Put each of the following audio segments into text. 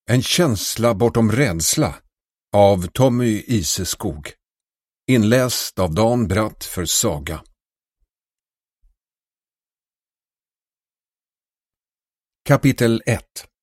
En känsla bortom rädsla av Tommy Iseskog. Inläst av Dan Bratt för Saga. Kapitel 1.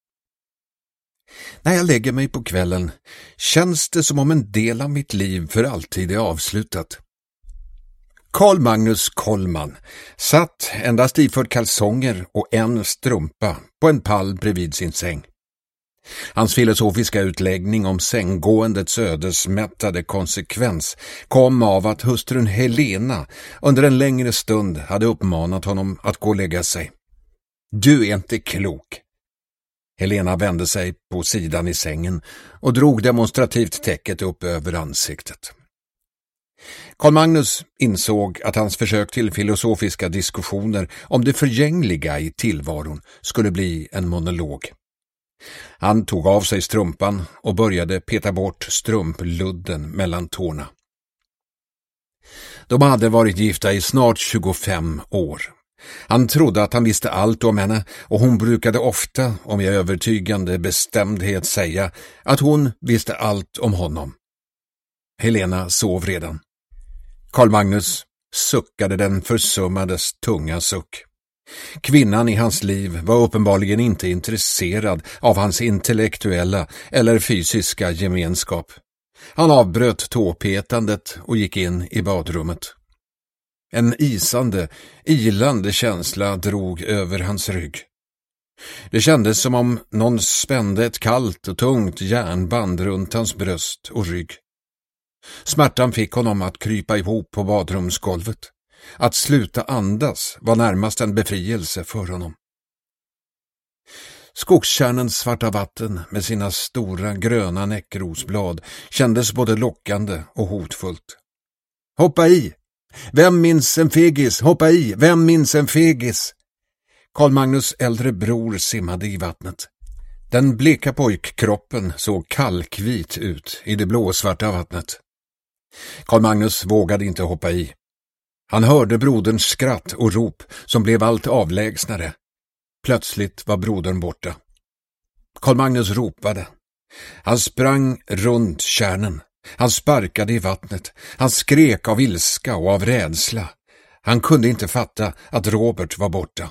När jag lägger mig på kvällen känns det som om en del av mitt liv för alltid är avslutat. Carl Magnus Kollman satt endast iförd kalsonger och en strumpa på en pall bredvid sin säng. Hans filosofiska utläggning om sänggåendets ödesmättade konsekvens kom av att hustrun Helena under en längre stund hade uppmanat honom att gå och lägga sig. Du är inte klok. Helena vände sig på sidan i sängen och drog demonstrativt täcket upp över ansiktet. Carl Magnus insåg att hans försök till filosofiska diskussioner om det förgängliga i tillvaron skulle bli en monolog. Han tog av sig strumpan och började peta bort strumpludden mellan tårna. De hade varit gifta i snart 25 år. Han trodde att han visste allt om henne och hon brukade ofta, om jag övertygande bestämdhet, säga att hon visste allt om honom. Helena sov redan. Carl Magnus suckade den försummades tunga suck. Kvinnan i hans liv var uppenbarligen inte intresserad av hans intellektuella eller fysiska gemenskap. Han avbröt tåpetandet och gick in i badrummet. En ilande känsla drog över hans rygg. Det kändes som om någon spände ett kallt och tungt järnband runt hans bröst och rygg. Smärtan fick honom att krypa ihop på badrumsgolvet. Att sluta andas var närmast en befrielse för honom. Skogskärnens svarta vatten med sina stora gröna näckrosblad kändes både lockande och hotfullt. Hoppa i! Vem minns en fegis? Hoppa i! Vem minns en fegis? Carl Magnus äldre bror simmade i vattnet. Den bleka pojkkroppen såg kalkvit ut i det blåsvarta vattnet. Carl Magnus vågade inte hoppa i. Han hörde broderns skratt och rop som blev allt avlägsnare. Plötsligt var brodern borta. Carl Magnus ropade. Han sprang runt kärnen. Han sparkade i vattnet. Han skrek av ilska och av rädsla. Han kunde inte fatta att Robert var borta.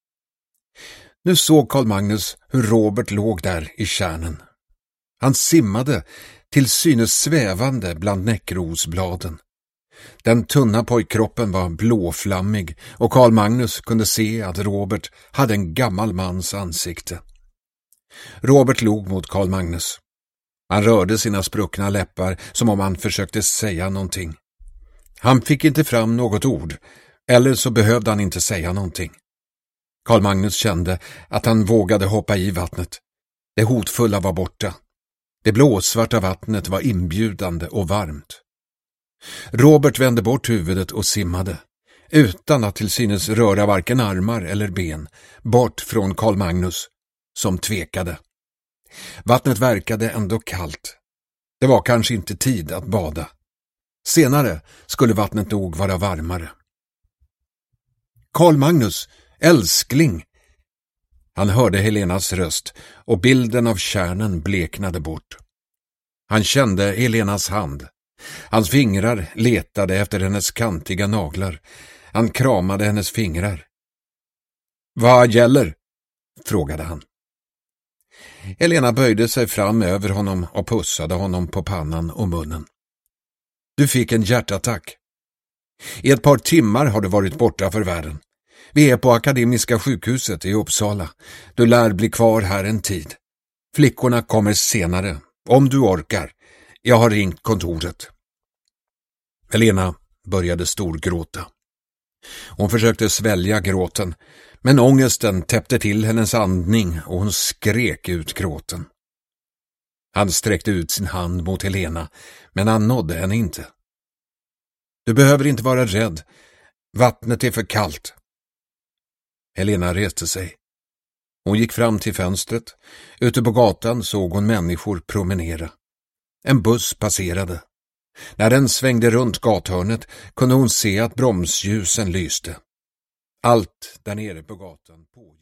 Nu såg Carl Magnus hur Robert låg där i kärnen. Han simmade till synes svävande bland näckrosbladen. Den tunna pojkkroppen var blåflammig och Carl Magnus kunde se att Robert hade en gammal mans ansikte. Robert log mot Carl Magnus. Han rörde sina spruckna läppar som om han försökte säga någonting. Han fick inte fram något ord, eller så behövde han inte säga någonting. Carl Magnus kände att han vågade hoppa i vattnet. Det hotfulla var borta. Det blåsvarta vattnet var inbjudande och varmt. Robert vände bort huvudet och simmade, utan att till synes röra varken armar eller ben, bort från Carl Magnus, som tvekade. Vattnet verkade ändå kallt. Det var kanske inte tid att bada. Senare skulle vattnet nog vara varmare. Carl Magnus, älskling! Han hörde Helenas röst och bilden av kärnen bleknade bort. Han kände Helenas hand. Hans fingrar letade efter hennes kantiga naglar. Han kramade hennes fingrar. Vad gäller? Frågade han. Helena böjde sig fram över honom och pussade honom på pannan och munnen. Du fick en hjärtattack. I ett par timmar har du varit borta för världen. Vi är på Akademiska sjukhuset i Uppsala. Du lär bli kvar här en tid. Flickorna kommer senare, om du orkar. Jag har ringt kontoret. Helena började storgråta. Hon försökte svälja gråten, men ångesten täppte till hennes andning och hon skrek ut gråten. Han sträckte ut sin hand mot Helena, men han nådde henne inte. Du behöver inte vara rädd. Vattnet är för kallt. Helena reste sig. Hon gick fram till fönstret. Ute på gatan såg hon människor promenera. En buss passerade. När den svängde runt gathörnet kunde hon se att bromsljusen lyste. Allt där nere på gatan pågick.